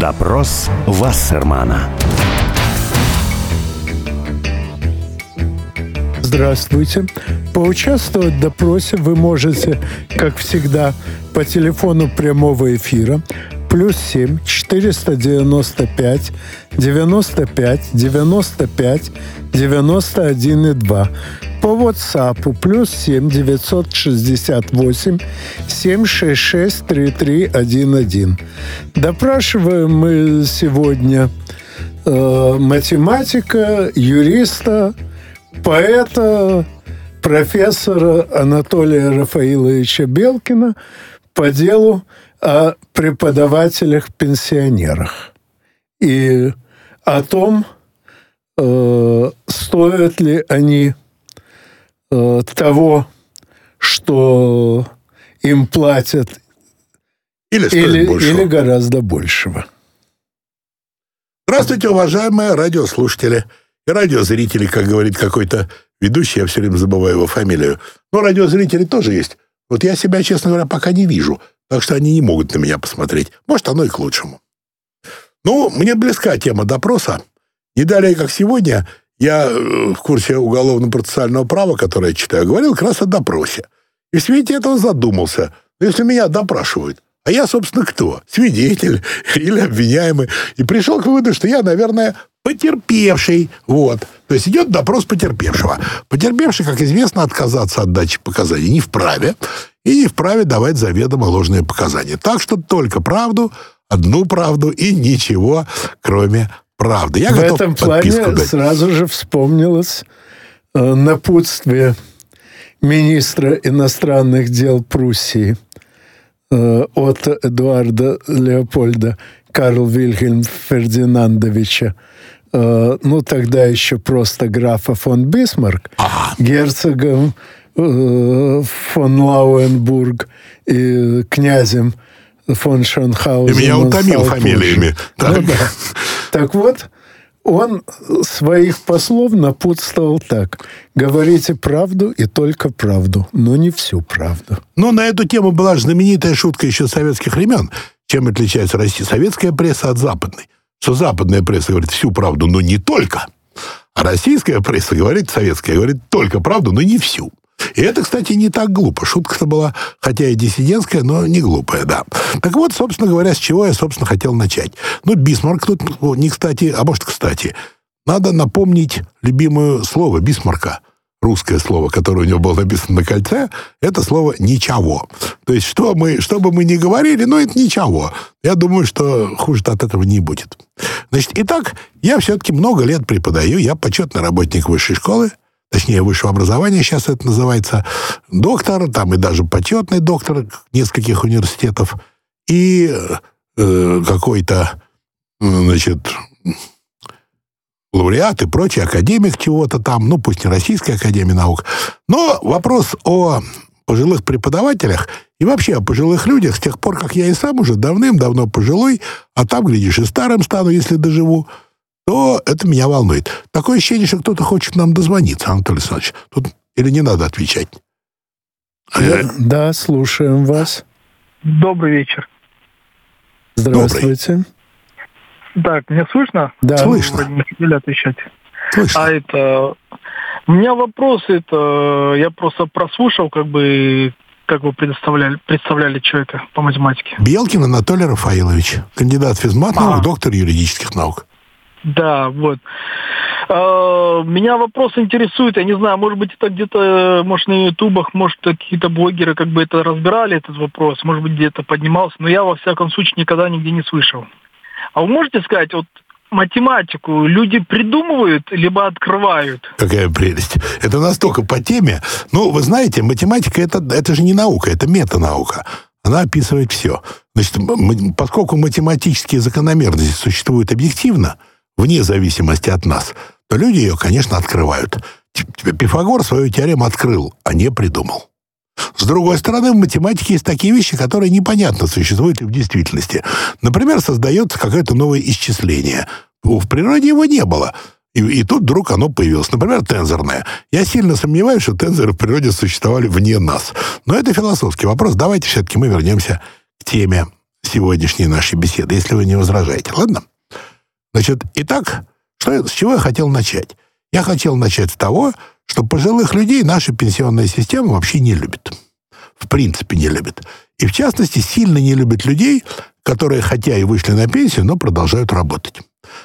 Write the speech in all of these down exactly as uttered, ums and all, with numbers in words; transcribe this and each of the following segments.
Допрос Вассермана. Здравствуйте. Поучаствовать в допросе вы можете, как всегда, по телефону прямого эфира плюс семь четыреста девяносто пять девяносто пять девяносто пять девяносто один и два. По WhatsApp плюс семь девятьсот шестьдесят восемь семь шесть шесть три три один один. Допрашиваем мы сегодня э, математика, юриста, поэта, профессора Анатолия Рафаиловича Белкина по делу о преподавателях-пенсионерах и о том, э, стоят ли они э, того, что им платят, или, или, или гораздо большего. Здравствуйте, уважаемые радиослушатели и радиозрители, как говорит какой-то ведущий, я все время забываю его фамилию. Но радиозрители тоже есть. Вот я себя, честно говоря, пока не вижу, так что они не могут на меня посмотреть. Может, оно и к лучшему. Ну, мне близка тема допроса. Не далее, как сегодня, я в курсе уголовно-процессуального права, которое я читаю, говорил как раз о допросе. И в свете этого задумался. Если меня допрашивают, а я, собственно, кто? Свидетель или обвиняемый. И пришел к выводу, что я, наверное, потерпевший. Вот. То есть идет допрос потерпевшего. Потерпевший, как известно, отказаться от дачи показаний не вправе. И не вправе давать заведомо ложные показания. Так что только правду, одну правду и ничего, кроме правды. Я в готов этом плане дать. Сразу же вспомнилось э, напутствие министра иностранных дел Пруссии э, от Эдуарда Леопольда Карл Вильгельм Фердинандовича, э, ну тогда еще просто графа фон Бисмарк, Ага. герцогом фон Лауенбург и князем фон Шонхаузен. Ты меня утомил фамилиями. Так. Ну, да. Так вот, он своих послов напутствовал так: говорите правду и только правду, но не всю правду. Ну, на эту тему была же знаменитая шутка еще советских времен. Чем отличается Россия, советская пресса от западной? Что западная пресса говорит всю правду, но не только. А российская пресса говорит, советская, говорит только правду, но не всю. И это, кстати, не так глупо. Шутка-то была, хотя и диссидентская, но не глупая, да. Так вот, собственно говоря, с чего я, собственно, хотел начать. Ну, Бисмарк тут не кстати, а может, кстати. Надо напомнить любимое слово Бисмарка. Русское слово, которое у него было написано на кольце, это слово «ничего». То есть, что, мы, что бы мы ни говорили, ну, это ничего. Я думаю, что хуже от этого не будет. Значит, итак, я все-таки много лет преподаю, я почетный работник высшей школы, точнее, высшего образования, сейчас это называется, доктор, там и даже почетный доктор нескольких университетов, и э, какой-то, значит, лауреат и прочий академик чего-то там, ну, пусть не Российская академия наук. Но вопрос о пожилых преподавателях и вообще о пожилых людях с тех пор, как я и сам уже давным-давно пожилой, а там, глядишь, и старым стану, если доживу, то это меня волнует. Такое ощущение, что кто-то хочет нам дозвониться, Анатолий Александрович. Тут или не надо отвечать? Да, да, слушаем вас. Добрый вечер. Здравствуйте. Добрый. Так, меня слышно? Да. Слышно. Вроде не хотели отвечать. Слышно. А это... У меня вопрос, это... Я просто прослушал, как бы, как вы представляли, представляли человека по математике. Белкин Анатолий Рафаилович, кандидат физмат наук, А. доктор юридических наук. Да, вот. А, меня вопрос интересует, я не знаю, может быть, это где-то, может, на ютубах, может, какие-то блогеры как бы это разбирали, этот вопрос, может быть, где-то поднимался, но я, во всяком случае, никогда нигде не слышал. А вы можете сказать, вот математику люди придумывают, либо открывают? Какая прелесть. Это настолько по теме. Ну, вы знаете, математика это, это же не наука, это метанаука. Она описывает все. Значит, поскольку математические закономерности существуют объективно, вне зависимости от нас, то люди ее, конечно, открывают. Пифагор свою теорему открыл, а не придумал. С другой стороны, в математике есть такие вещи, которые непонятно, существуют ли в действительности. Например, создается какое-то новое исчисление. В природе его не было. И, и тут вдруг оно появилось. Например, тензорное. Я сильно сомневаюсь, что тензоры в природе существовали вне нас. Но это философский вопрос. Давайте все-таки мы вернемся к теме сегодняшней нашей беседы, если вы не возражаете. Ладно? Значит, итак, что, я, с чего я хотел начать? Я хотел начать с того, что пожилых людей наша пенсионная система вообще не любит. В принципе, не любит. И, в частности, сильно не любит людей, которые, хотя и вышли на пенсию, но продолжают работать.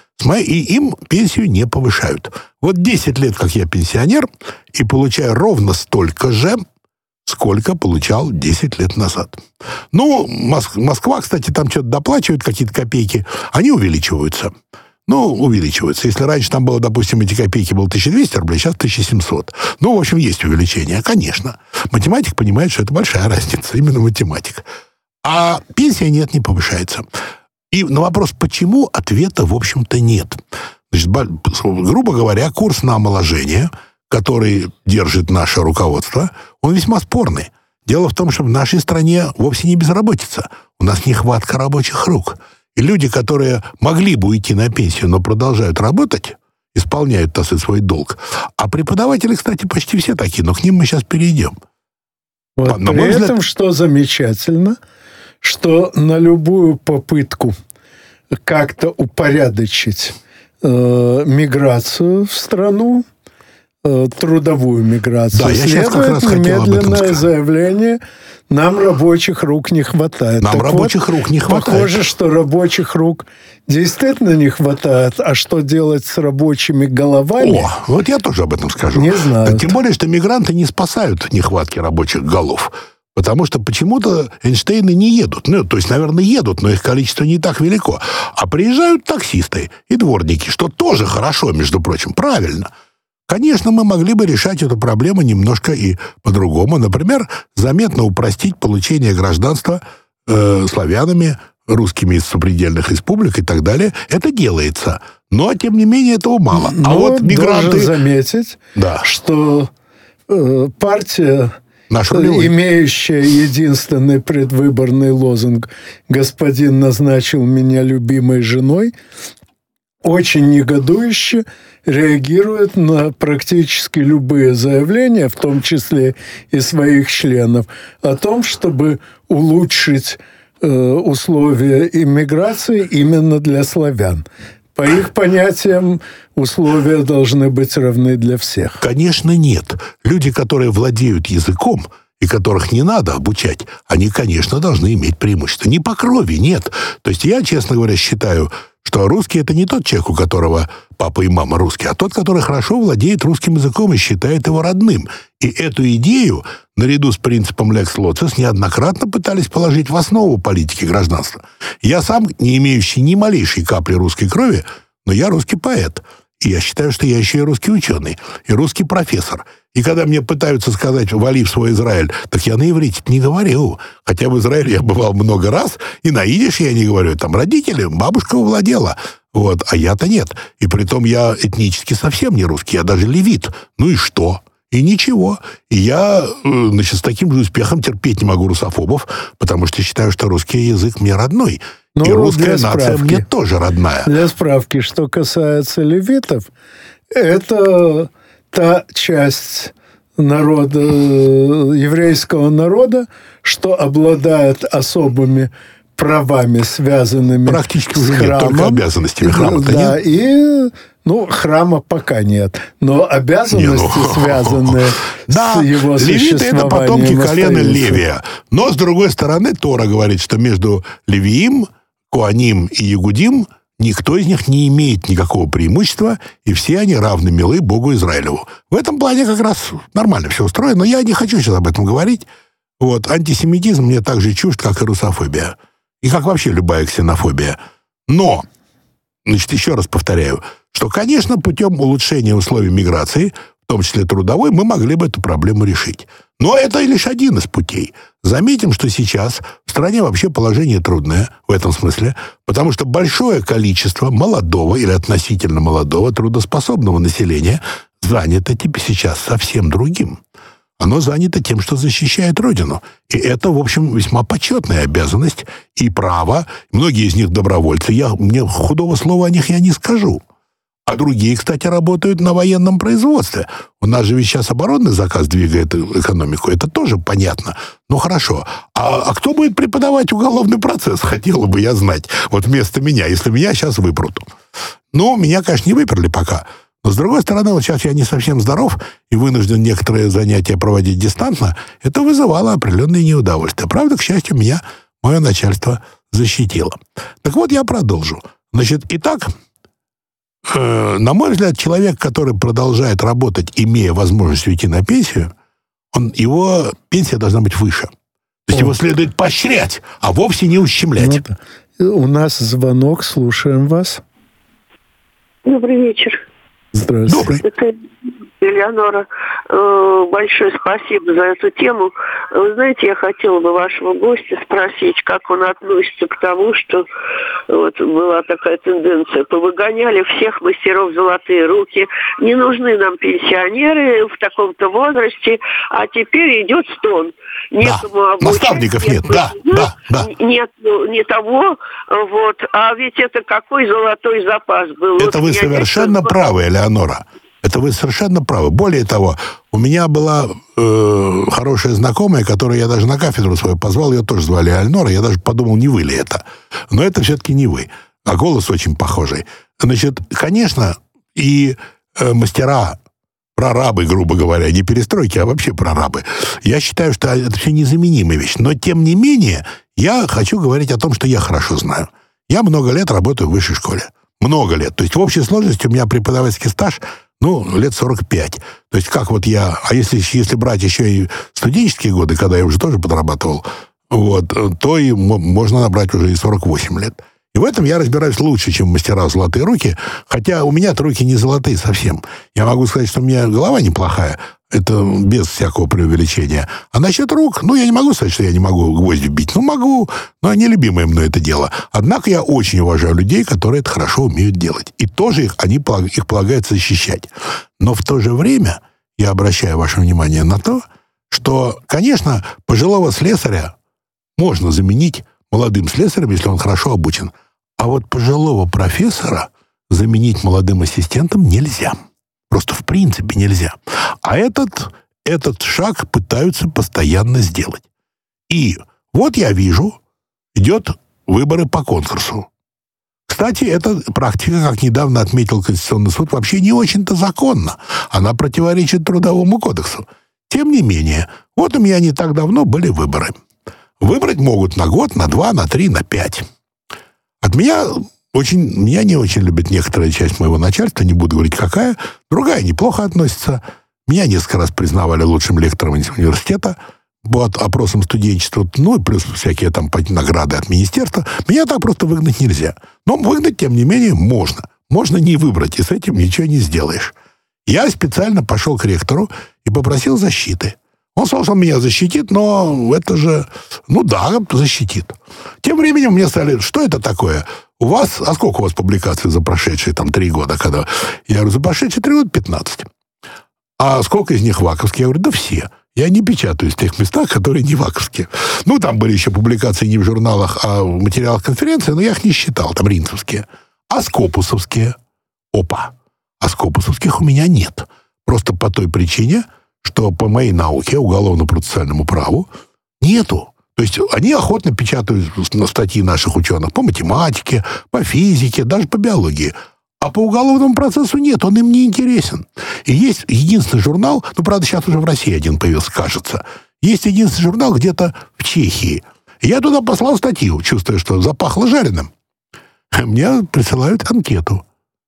И им пенсию не повышают. Вот десять лет, как я пенсионер, и получаю ровно столько же, сколько получал десять лет назад. Ну, Москва, кстати, там что-то доплачивают, какие-то копейки, они увеличиваются. Ну, увеличиваются. Если раньше там было, допустим, эти копейки было тысяча двести рублей, сейчас тысяча семьсот. Ну, в общем, есть увеличение, конечно. Математик понимает, что это большая разница, именно математик. А пенсия нет, не повышается. И на вопрос, почему, ответа, в общем-то, нет. Значит, грубо говоря, курс на омоложение, который держит наше руководство, он весьма спорный. Дело в том, что в нашей стране вовсе не безработица. У нас нехватка рабочих рук. И люди, которые могли бы уйти на пенсию, но продолжают работать, исполняют, так сказать, свой долг. А преподаватели, кстати, почти все такие, но к ним мы сейчас перейдем. Вот на при взгляд... этом, что замечательно, что на любую попытку как-то упорядочить э, миграцию в страну, э, трудовую миграцию, да, следует немедленное заявление: нам рабочих рук не хватает. Нам так рабочих вот, рук не хватает. Похоже, что рабочих рук действительно не хватает. А что делать с рабочими головами? О, вот я тоже об этом скажу. Не знаю. Тем более, что мигранты не спасают нехватки рабочих голов. Потому что почему-то Эйнштейны не едут. Ну, то есть, наверное, едут, но их количество не так велико. А приезжают таксисты и дворники, что тоже хорошо, между прочим, правильно. Конечно, мы могли бы решать эту проблему немножко и по-другому. Например, заметно упростить получение гражданства э, славянами, русскими из сопредельных республик и так далее. Это делается. Но, тем не менее, этого мало. Но а вот мигранты... должен заметить, да. что э, партия, Наш рулевой, имеющая единственный предвыборный лозунг «Господин назначил меня любимой женой», очень негодующе реагирует на практически любые заявления, в том числе и своих членов, о том, чтобы улучшить э, условия иммиграции именно для славян. По их понятиям, условия должны быть равны для всех. Конечно, нет. Люди, которые владеют языком и которых не надо обучать, они, конечно, должны иметь преимущество. Не по крови, нет. То есть я, честно говоря, считаю, что русский — это не тот человек, у которого папа и мама русские, а тот, который хорошо владеет русским языком и считает его родным. И эту идею, наряду с принципом Lex Locis, неоднократно пытались положить в основу политики гражданства. Я сам, не имеющий ни малейшей капли русской крови, но я русский поэт. И я считаю, что я еще и русский ученый, и русский профессор. И когда мне пытаются сказать «вали в свой Израиль», так я на иврите не говорю. Хотя в Израиле я бывал много раз, и на идиш я не говорю. Там родители, бабушка владела. Вот, а я-то нет. И притом я этнически совсем не русский, я даже левит. Ну и что? И ничего. И я, значит, с таким же успехом терпеть не могу русофобов, потому что считаю, что русский язык мне родной. Ну, и русская нация мне тоже родная. Для справки, что касается левитов, это та часть народа, еврейского народа, что обладает особыми правами, связанными практически с уже храмом. Нет, только обязанностями храма-то да, нет. И, ну, храма пока нет. Но обязанности, не, ну, связанные да, с его существованием, левиты — это потомки колена остаются. Левия. Но, с другой стороны, Тора говорит, что между Левиим, Коаним и Ягудим никто из них не имеет никакого преимущества, и все они равны милы Богу Израилеву. В этом плане как раз нормально все устроено, но я не хочу сейчас об этом говорить. Вот, антисемитизм мне так же чужд, как и русофобия. И как вообще любая ксенофобия. Но, значит, еще раз повторяю, что, конечно, путем улучшения условий миграции, в том числе трудовой, мы могли бы эту проблему решить. Но это лишь один из путей. Заметим, что сейчас в стране вообще положение трудное в этом смысле, потому что большое количество молодого или относительно молодого трудоспособного населения занято теперь сейчас совсем другим. Оно занято тем, что защищает Родину. И это, в общем, весьма почетная обязанность и право. Многие из них добровольцы. Я, мне худого слова о них я не скажу. А другие, кстати, работают на военном производстве. У нас же ведь сейчас оборонный заказ двигает экономику. Это тоже понятно. Ну, хорошо. А, а кто будет преподавать уголовный процесс? Хотела бы я знать. Вот вместо меня, если меня сейчас выпрут. Ну, меня, конечно, не выперли пока. Но, с другой стороны, вот сейчас я не совсем здоров и вынужден некоторые занятия проводить дистантно. Это вызывало определенные неудовольствия. Правда, к счастью, меня мое начальство защитило. Так вот, я продолжу. Значит, итак, э, на мой взгляд, человек, который продолжает работать, имея возможность уйти на пенсию, он, его пенсия должна быть выше. То есть О. его следует поощрять, а вовсе не ущемлять. Ну, у нас звонок, слушаем вас. Добрый вечер. Здравствуйте. Это Элеонора. Большое спасибо за эту тему. Вы знаете, я хотела бы вашего гостя спросить, как он относится к тому, что вот была такая тенденция. Повыгоняли всех мастеров золотые руки. Не нужны нам пенсионеры в таком-то возрасте, а теперь идет стон. Некому да. обучать. Наставников нет, нет. Да, да, да. Нет, ну, не того, вот. А ведь это какой золотой запас был. Это вот вы совершенно правы, Элеонора. Это вы совершенно правы. Более того, у меня была э, хорошая знакомая, которую я даже на кафедру свою позвал, ее тоже звали Элеонора, я даже подумал, не вы ли это. Но это все-таки не вы. А голос очень похожий. Значит, конечно, и э, мастера, прорабы, грубо говоря, не перестройки, а вообще прорабы, я считаю, что это все незаменимая вещь. Но, тем не менее, я хочу говорить о том, что я хорошо знаю. Я много лет работаю в высшей школе. Много лет. То есть в общей сложности у меня преподавательский стаж, ну, лет сорок пять. То есть как вот я... А если, если брать еще и студенческие годы, когда я уже тоже подрабатывал, вот, то и можно набрать уже и сорок восемь лет. И в этом я разбираюсь лучше, чем мастера золотые руки, хотя у меня-то руки не золотые совсем. Я могу сказать, что у меня голова неплохая, это без всякого преувеличения. А насчет рук, ну, я не могу сказать, что я не могу гвозди бить. Ну, могу, но нелюбимое мной это дело. Однако я очень уважаю людей, которые это хорошо умеют делать. И тоже их, они, их полагается защищать. Но в то же время я обращаю ваше внимание на то, что, конечно, пожилого слесаря можно заменить молодым слесарем, если он хорошо обучен. А вот пожилого профессора заменить молодым ассистентом нельзя. Просто в принципе нельзя. А этот, этот шаг пытаются постоянно сделать. И вот я вижу, идет выборы по конкурсу. Кстати, эта практика, как недавно отметил Конституционный суд, вообще не очень-то законна. Она противоречит Трудовому кодексу. Тем не менее, вот у меня не так давно были выборы. Выбрать могут на год, на два, на три, на пять. От меня очень, меня не очень любит некоторая часть моего начальства, не буду говорить какая, другая неплохо относится. Меня несколько раз признавали лучшим лектором университета по опросам студенчества, ну и плюс всякие там награды от министерства. Меня так просто выгнать нельзя. Но выгнать, тем не менее, можно. Можно не выбрать, и с этим ничего не сделаешь. Я специально пошел к ректору и попросил защиты. Он сказал, что он меня защитит, но это же... Ну да, защитит. Тем временем мне стали... Что это такое? У вас... А сколько у вас публикаций за прошедшие там три года? Когда... Я говорю, за прошедшие три года пятнадцать. А сколько из них ваковские? Я говорю, да все. Я не печатаюсь в тех местах, которые не ваковские. Ну, там были еще публикации не в журналах, а в материалах конференции, но я их не считал, там ринцевские. А скопусовские? Опа. А скопусовских у меня нет. Просто по той причине... что по моей науке, уголовно-процессуальному праву, нету. То есть они охотно печатают статьи наших ученых по математике, по физике, даже по биологии. А по уголовному процессу нет, он им не интересен. И есть единственный журнал, ну, правда, сейчас уже в России один появился, кажется. Есть единственный журнал где-то в Чехии. И я туда послал статью, чувствуя, что запахло жареным. Мне присылают анкету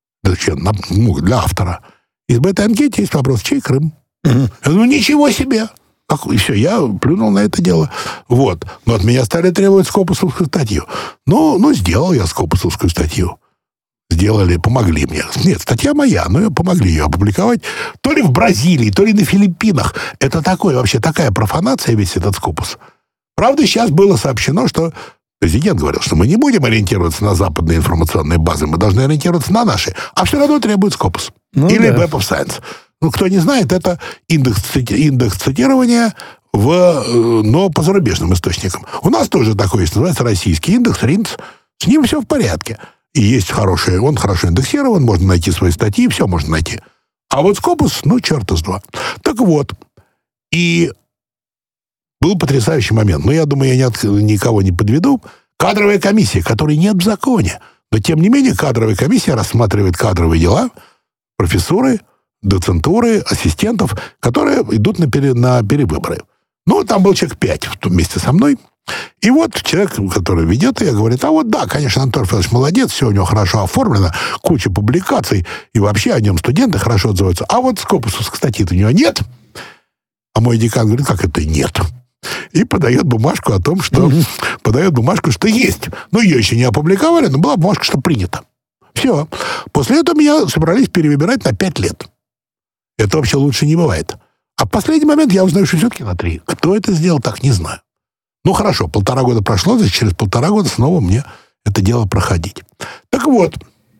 для автора. И в этой анкете есть вопрос, чей Крым? Ну, ничего себе! И все, я плюнул на это дело. Вот. Но от меня стали требовать скопусовскую статью. Ну, ну, сделал я скопусовскую статью. Сделали, помогли мне. Нет, статья моя, но помогли ее опубликовать. То ли в Бразилии, то ли на Филиппинах. Это такое, вообще такая профанация, весь этот скопус. Правда, сейчас было сообщено, что президент говорил, что мы не будем ориентироваться на западные информационные базы, мы должны ориентироваться на наши. А все равно требует скопус. Ну, или да. Web of Science. Ну, кто не знает, это индекс, индекс цитирования, в, но по зарубежным источникам. У нас тоже такой есть, называется российский индекс, РИНЦ. С ним все в порядке. и есть хорошие, он хорошо индексирован, можно найти свои статьи, все можно найти. А вот Scopus, ну, черта с два. Так вот, и был потрясающий момент. Но я думаю, я никого не подведу. Кадровая комиссия, которой нет в законе. Но, тем не менее, кадровая комиссия рассматривает кадровые дела, профессуры, доцентуры, ассистентов, которые идут на, пере, на перевыборы. Ну, там был человек пять вместе со мной. И вот человек, который ведет ее, говорит, а вот да, конечно, Антон Федорович молодец, все у него хорошо оформлено, куча публикаций, и вообще о нем студенты хорошо отзываются. А вот Scopus, кстати, у него нет. А мой декан говорит, как это нет? И подает бумажку о том, что... подает бумажку, что есть. Ну, ее еще не опубликовали, но была бумажка, что принято. Все. После этого меня собрались перевыбирать на пять лет. Это вообще лучше не бывает. А в последний момент я узнаю, что все-таки на три. Кто это сделал, так не знаю. Ну, хорошо, полтора года прошло, значит, через полтора года снова мне это дело проходить. Так вот,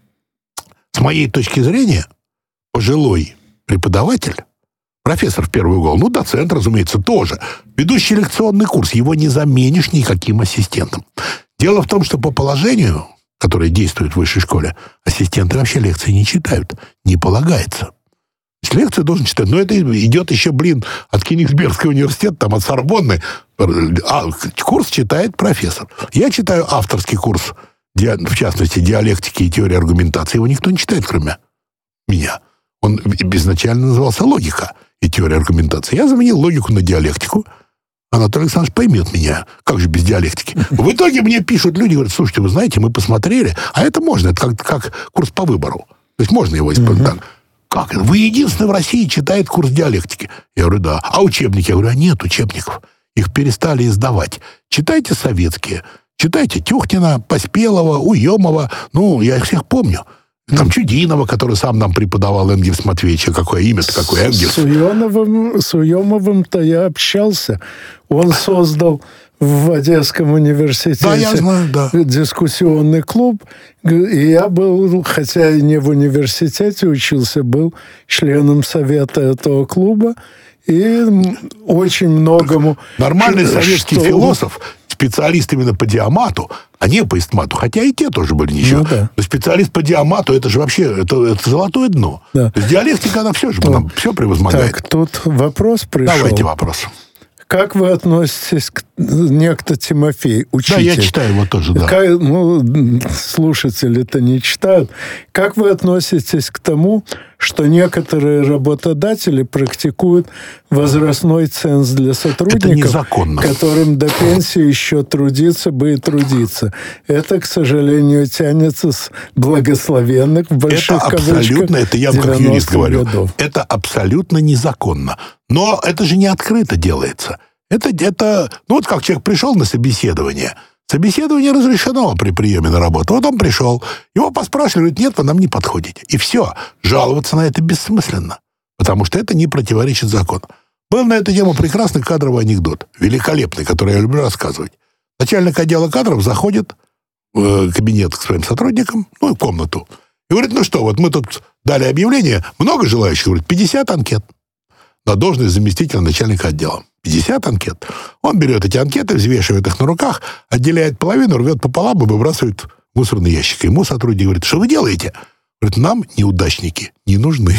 с моей точки зрения, пожилой преподаватель, профессор в первый угол, ну, доцент, разумеется, тоже, ведущий лекционный курс, его не заменишь никаким ассистентом. Дело в том, что по положению, которое действует в высшей школе, ассистенты вообще лекции не читают, не полагается. Лекцию должен читать. Но это идет еще, блин, от Кенигсбергского университета, там, от Сорбонны. А курс читает профессор. Я читаю авторский курс, в частности, диалектики и теории аргументации. Его никто не читает, кроме меня. Он изначально назывался «Логика и теория аргументации». Я заменил логику на диалектику. Анатолий Александрович поймет меня. Как же без диалектики? В итоге мне пишут люди, говорят, слушайте, вы знаете, мы посмотрели, а это можно, это как, как курс по выбору. То есть можно его использовать так. Как это? Вы единственный в России читает курс диалектики. Я говорю, да. А учебники? Я говорю, а нет учебников. Их перестали издавать. Читайте советские. Читайте Тюхтина, Поспелова, Уемова. Ну, я их всех помню. Там Чудинова, который сам нам преподавал, Энгельс Матвеевича. Какое имя-то, какой Энгельс. С Уемовым, с Уемовым-то я общался. Он создал в Одесском университете да, я знаю, да. дискуссионный клуб. И я был, хотя и не в университете учился, был членом совета этого клуба. И очень многому... Нормальный советский что... философ, специалист именно по диамату, а не по истмату, хотя и те тоже были ничего. Ну, да. Но специалист по диамату, это же вообще это, это золотое дно. Да. То есть диалектика, она все же нам все превозмогает. Так, тут вопрос пришел. Давайте вопрос. Как вы относитесь к некто Тимофей, учитель? Да, я читаю его тоже, да. Как, ну, слушатели-то не читают. Как вы относитесь к тому, что некоторые работодатели практикуют возрастной ценз для сотрудников, это незаконно, которым до пенсии еще трудиться бы и трудиться? Это, к сожалению, тянется с благословенных, в больших это абсолютно, это я как юрист говорю, годов. Это абсолютно незаконно. Но это же не открыто делается. Это, это, ну вот как человек пришел на собеседование. Собеседование разрешено при приеме на работу. Вот он пришел, его поспрашивали, говорит, нет, вы нам не подходите. И все. Жаловаться на это бессмысленно, потому что это не противоречит закону. Был на эту тему прекрасный кадровый анекдот, великолепный, который я люблю рассказывать. Начальник отдела кадров заходит в кабинет к своим сотрудникам, ну, в комнату, и говорит, ну что, вот мы тут дали объявление, много желающих? Говорит, пятьдесят анкет на должность заместителя начальника отдела. пятьдесят анкет. Он берет эти анкеты, взвешивает их на руках, отделяет половину, рвет пополам и выбрасывает в мусорный ящик. Ему сотрудник говорит, что вы делаете? Говорит, нам неудачники не нужны.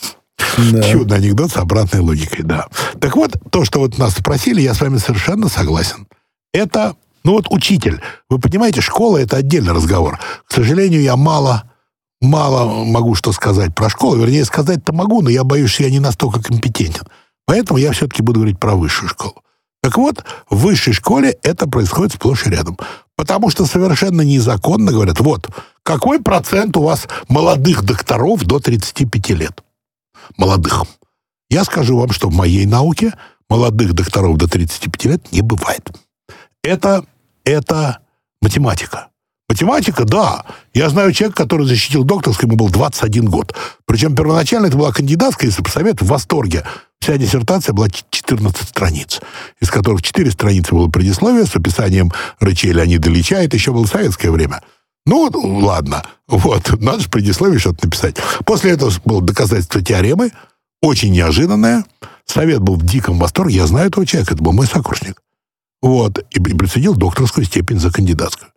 Да. Чудный анекдот с обратной логикой, да. Так вот, то, что вот нас спросили, я с вами совершенно согласен. Это, ну вот учитель. Вы понимаете, школа — это отдельный разговор. К сожалению, я мало... Мало могу что сказать про школу. Вернее, сказать-то могу, но я боюсь, что я не настолько компетентен. Поэтому я все-таки буду говорить про высшую школу. Так вот, в высшей школе это происходит сплошь и рядом. Потому что совершенно незаконно говорят, вот, какой процент у вас молодых докторов до тридцати пяти лет? Молодых. Я скажу вам, что в моей науке молодых докторов до тридцати пяти лет не бывает. Это, это математика. Математика, да. Я знаю человека, который защитил докторскую, ему был двадцать один год. Причем первоначально это была кандидатская, если посовет, в восторге. Вся диссертация была четырнадцать страниц, из которых четыре страницы было предисловие с описанием речей Леонида Ильича. Это еще было советское время. Ну, ладно. Вот. Надо же предисловие что-то написать. После этого было доказательство теоремы. Очень неожиданное. Совет был в диком восторге. Я знаю этого человека. Это был мой сокурсник. Вот. И присудил докторскую степень за кандидатскую.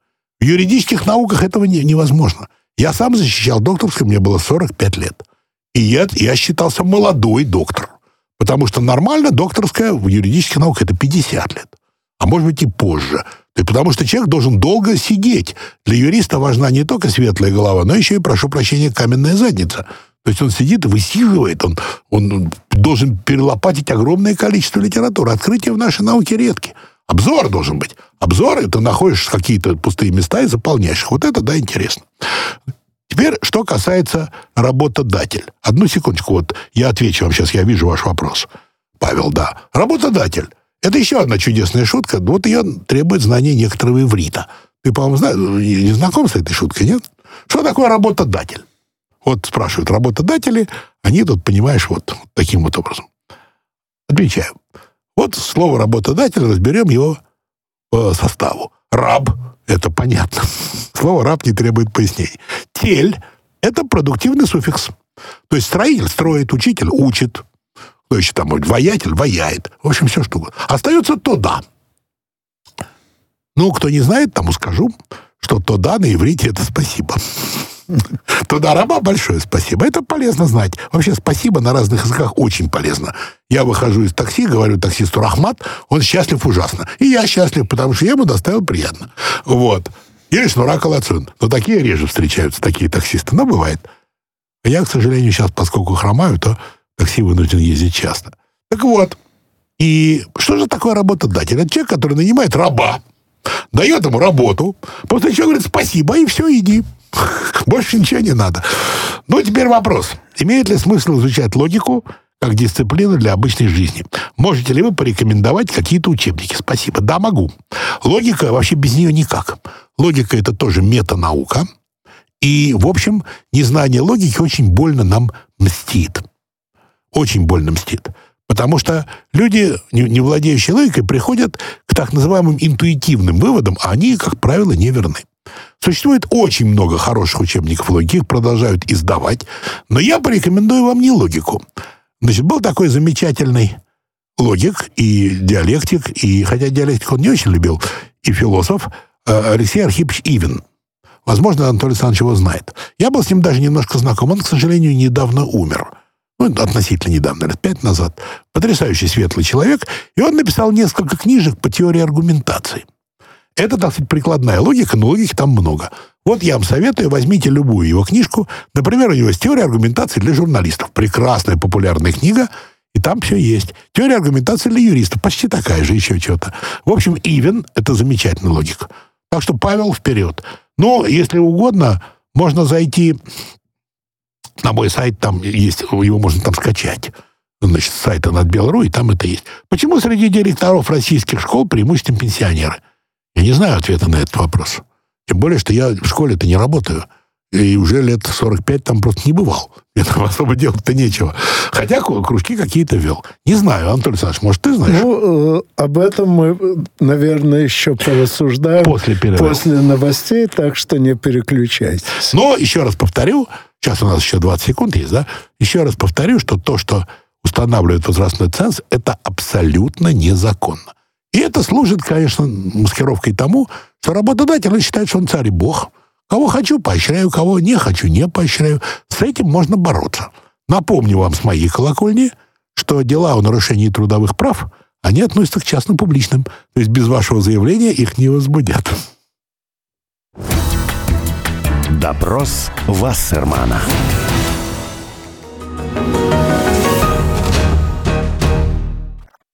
В юридических науках этого не, невозможно. Я сам защищал докторское, мне было сорок пять лет. И я, я считался молодой доктор. Потому что нормально докторское в юридических науках это пятьдесят лет. А может быть и позже. И потому что человек должен долго сидеть. Для юриста важна не только светлая голова, но еще и, прошу прощения, каменная задница. То есть он сидит и высиживает, он, он должен перелопатить огромное количество литературы. Открытия в нашей науке редки. Обзор должен быть. Обзор — это находишь какие-то пустые места и заполняешь их. Вот это, да, интересно. Теперь, что касается работодатель. Одну секундочку, вот я отвечу вам сейчас, я вижу ваш вопрос. Павел, да. Работодатель. Это еще одна чудесная шутка. Вот ее требует знания некоторого иврита. Ты, по-моему, знаешь, не знаком с этой шуткой, нет? Что такое работодатель? Вот спрашивают работодатели, они тут, понимаешь, вот таким вот образом. Отвечаю. Вот слово «работодатель», разберем его по составу. Раб — это понятно. Слово «раб» не требует пояснений. Тель — это продуктивный суффикс. То есть строитель строит, учитель учит. Кто еще там будет? Воятель ваяет. В общем, все что угодно. Остается «тода». Ну, кто не знает, тому скажу, что «тода» на иврите — это «спасибо». Туда раба большое спасибо. Это полезно знать. Вообще спасибо на разных языках очень полезно. Я выхожу из такси, говорю таксисту Рахмат, он счастлив ужасно. И я счастлив, потому что я ему доставил приятно. Вот. Или шнура колоцун. Но такие реже встречаются, такие таксисты. Но бывает. Я, к сожалению, сейчас, поскольку хромаю, то такси вынужден ездить часто. Так вот. И что же такое работодатель? Это человек, который нанимает раба, дает ему работу, после чего говорит спасибо, и все, иди. Больше ничего не надо. Ну, теперь вопрос. Имеет ли смысл изучать логику как дисциплину для обычной жизни? Можете ли вы порекомендовать какие-то учебники? Спасибо. Да, могу. Логика вообще без нее никак. Логика — это тоже метанаука. И, в общем, незнание логики очень больно нам мстит. Очень больно мстит. Потому что люди, не владеющие логикой, приходят к так называемым интуитивным выводам, а они, как правило, не верны. Существует очень много хороших учебников логики, их продолжают издавать, но я порекомендую вам не логику. Значит, был такой замечательный логик и диалектик, и хотя диалектик он не очень любил, и философ Алексей Архипович Ивин. Возможно, Анатолий Александрович его знает. Я был с ним даже немножко знаком. Он, к сожалению, недавно умер. Ну, относительно недавно, лет пять назад. Потрясающий светлый человек. И он написал несколько книжек по теории аргументации. Это, так сказать, прикладная логика, но логики там много. Вот я вам советую, возьмите любую его книжку. Например, у него есть «Теория аргументации для журналистов». Прекрасная, популярная книга, и там все есть. «Теория аргументации для юристов». Почти такая же, еще что-то. В общем, Ивен — это замечательная логика. Так что, Павел, вперед. Ну, если угодно, можно зайти на мой сайт, там есть, его можно там скачать. Значит, с сайта Натбел.ру, и там это есть. Почему среди директоров российских школ преимущественно пенсионеры? Я не знаю ответа на этот вопрос. Тем более, что я в школе-то не работаю. И уже лет сорок пять там просто не бывал. Мне там особо делать-то нечего. Хотя кружки какие-то вел. Не знаю, Анатолий Александрович, может, ты знаешь? Ну, э, об этом мы, наверное, еще порассуждаем после перерыва. После новостей, так что не переключайтесь. Но еще раз повторю, сейчас у нас еще двадцать секунд есть, да? Еще раз повторю, что то, что устанавливает возрастной ценз, это абсолютно незаконно. И это служит, конечно, маскировкой тому, что работодатель считает, что он царь и бог. Кого хочу, поощряю, кого не хочу, не поощряю. С этим можно бороться. Напомню вам с моей колокольни, что дела о нарушении трудовых прав, они относятся к частно-публичным. То есть без вашего заявления их не возбудят. Допрос Вассермана.